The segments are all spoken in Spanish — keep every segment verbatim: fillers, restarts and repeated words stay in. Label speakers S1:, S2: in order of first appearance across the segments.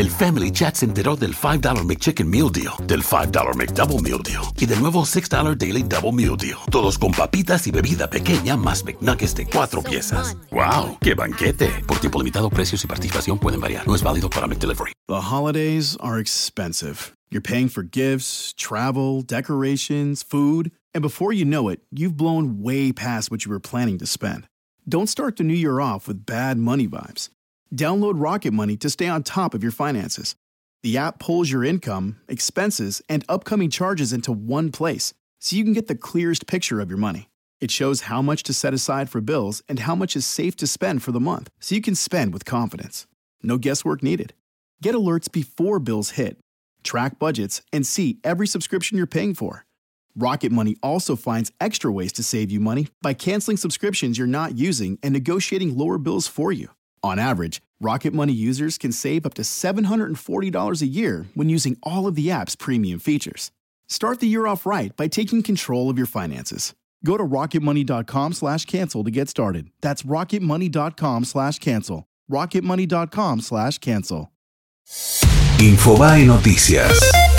S1: El Family Chat se enteró del five dollar McChicken Meal Deal, del five dollar McDouble Meal Deal y del nuevo six dollar Daily Double Meal Deal. Todos con papitas y bebida pequeña más McNuggets de cuatro piezas. ¡Wow! ¡Qué banquete! Por tiempo limitado, precios y participación pueden variar. No es válido para McDelivery.
S2: The holidays are expensive. You're paying for gifts, travel, decorations, food, and before you know it, you've blown way past what you were planning to spend. Don't start the new year off with bad money vibes. Download Rocket Money to stay on top of your finances. The app pulls your income, expenses, and upcoming charges into one place, so you can get the clearest picture of your money. It shows how much to set aside for bills and how much is safe to spend for the month, so you can spend with confidence. No guesswork needed. Get alerts before bills hit. Track budgets and see every subscription you're paying for. Rocket Money also finds extra ways to save you money by canceling subscriptions you're not using and negotiating lower bills for you. On average, Rocket Money users can save up to seven hundred forty dollars a year when using all of the app's premium features. Start the year off right by taking control of your finances. Go to rocketmoney.com slash cancel to get started. That's rocketmoney.com slash cancel. rocketmoney.com slash cancel.
S3: Infobae Noticias.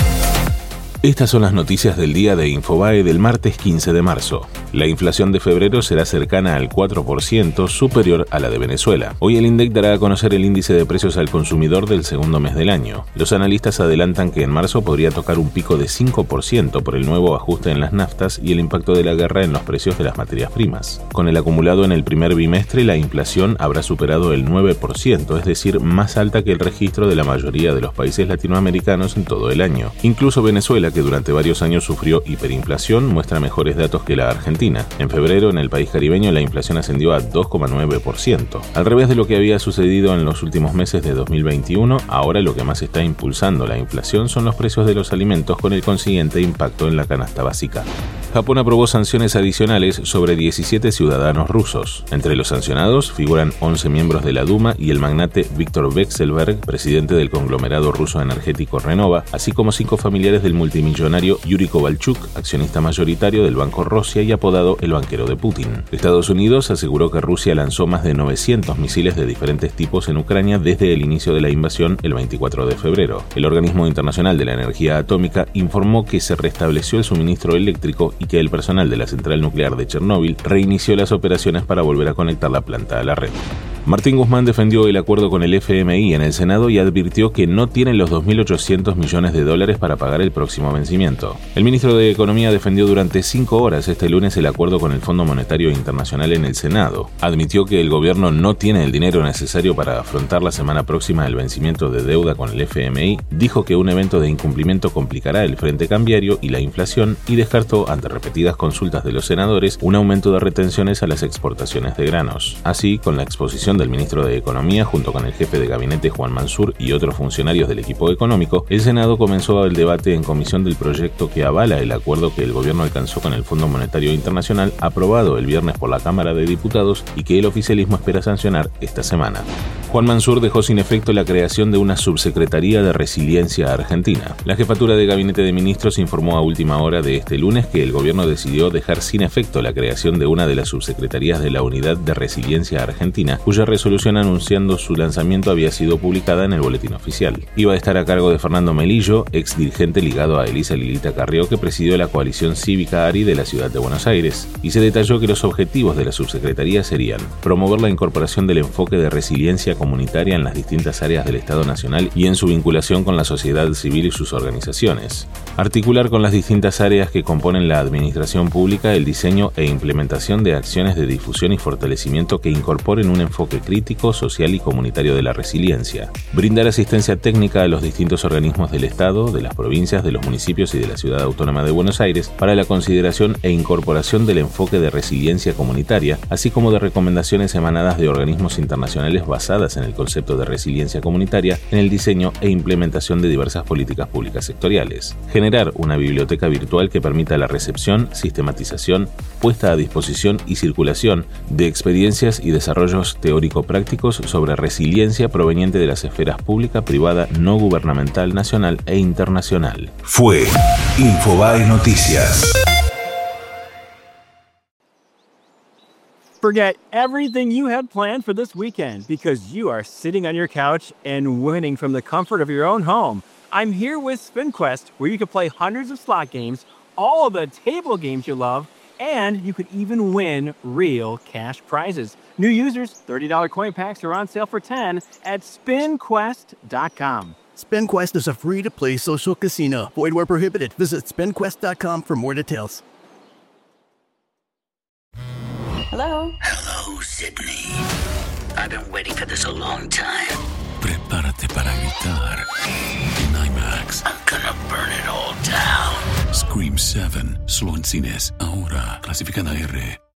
S4: Estas son las noticias del día de Infobae del martes quince de marzo. La inflación de febrero será cercana al cuatro por ciento, superior a la de Venezuela. Hoy el INDEC dará a conocer el índice de precios al consumidor del segundo mes del año. Los analistas adelantan que en marzo podría tocar un pico de cinco por ciento por el nuevo ajuste en las naftas y el impacto de la guerra en los precios de las materias primas. Con el acumulado en el primer bimestre, la inflación habrá superado el nueve por ciento, es decir, más alta que el registro de la mayoría de los países latinoamericanos en todo el año. Incluso Venezuela, que durante varios años sufrió hiperinflación, muestra mejores datos que la Argentina. En febrero, en el país caribeño, la inflación ascendió a dos coma nueve por ciento. Al revés de lo que había sucedido en los últimos meses de dos mil veintiuno, ahora lo que más está impulsando la inflación son los precios de los alimentos, con el consiguiente impacto en la canasta básica. Japón aprobó sanciones adicionales sobre diecisiete ciudadanos rusos. Entre los sancionados figuran once miembros de la Duma y el magnate Víctor Vekselberg, presidente del conglomerado ruso energético Renova, así como cinco familiares del multimillonario Yuri Kovalchuk, accionista mayoritario del Banco Rosia y apodado el banquero de Putin. Estados Unidos aseguró que Rusia lanzó más de novecientos misiles de diferentes tipos en Ucrania desde el inicio de la invasión el veinticuatro de febrero. El Organismo Internacional de la Energía Atómica informó que se restableció el suministro eléctrico y que el personal de la central nuclear de Chernóbil reinició las operaciones para volver a conectar la planta a la red. Martín Guzmán defendió el acuerdo con el F M I en el Senado y advirtió que no tienen los dos mil ochocientos millones de dólares para pagar el próximo vencimiento. El ministro de Economía defendió durante cinco horas este lunes el acuerdo con el Fondo Monetario Internacional en el Senado. Admitió que el gobierno no tiene el dinero necesario para afrontar la semana próxima el vencimiento de deuda con el F M I, dijo que un evento de incumplimiento complicará el frente cambiario y la inflación y descartó, ante repetidas consultas de los senadores, un aumento de retenciones a las exportaciones de granos. Así, con la exposición del ministro de Economía junto con el jefe de gabinete Juan Mansur y otros funcionarios del equipo económico, el Senado comenzó el debate en comisión del proyecto que avala el acuerdo que el gobierno alcanzó con el Fondo Monetario Internacional, aprobado el viernes por la Cámara de Diputados y que el oficialismo espera sancionar esta semana. Juan Mansur dejó sin efecto la creación de una subsecretaría de resiliencia argentina. La jefatura de gabinete de ministros informó a última hora de este lunes que el gobierno decidió dejar sin efecto la creación de una de las subsecretarías de la Unidad de Resiliencia Argentina, cuya resolución anunciando su lanzamiento había sido publicada en el boletín oficial. Iba a estar a cargo de Fernando Melillo, ex dirigente ligado a Elisa Lilita Carrió, que presidió la coalición cívica ARI de la ciudad de Buenos Aires, y se detalló que los objetivos de la subsecretaría serían promover la incorporación del enfoque de resiliencia comunitaria en las distintas áreas del Estado Nacional y en su vinculación con la sociedad civil y sus organizaciones, articular con las distintas áreas que componen la administración pública el diseño e implementación de acciones de difusión y fortalecimiento que incorporen un enfoque crítico, social y comunitario de la resiliencia, brindar asistencia técnica a los distintos organismos del Estado, de las provincias, de los municipios y de la Ciudad Autónoma de Buenos Aires para la consideración e incorporación del enfoque de resiliencia comunitaria, así como de recomendaciones emanadas de organismos internacionales basadas en el concepto de resiliencia comunitaria en el diseño e implementación de diversas políticas públicas sectoriales. Generar una biblioteca virtual que permita la recepción, sistematización, puesta a disposición y circulación de experiencias y desarrollos teórico-prácticos sobre resiliencia proveniente de las esferas pública, privada, no gubernamental, nacional e internacional.
S3: Fue Infobae Noticias.
S5: Forget everything you had planned for this weekend because you are sitting on your couch and winning from the comfort of your own home. I'm here with SpinQuest, where you can play hundreds of slot games, all of the table games you love, and you could even win real cash prizes. New users, thirty dollars coin packs are on sale for ten dollars at spin quest dot com.
S6: SpinQuest is a free-to-play social casino. Void where prohibited. Visit spin quest dot com for more details.
S7: Hello?
S8: Hello, Sydney. I've been waiting for this a long time.
S1: Prepárate para gritar en IMAX.
S8: I'm gonna burn it all down.
S1: Scream seven, solo en cines, ahora clasificada R.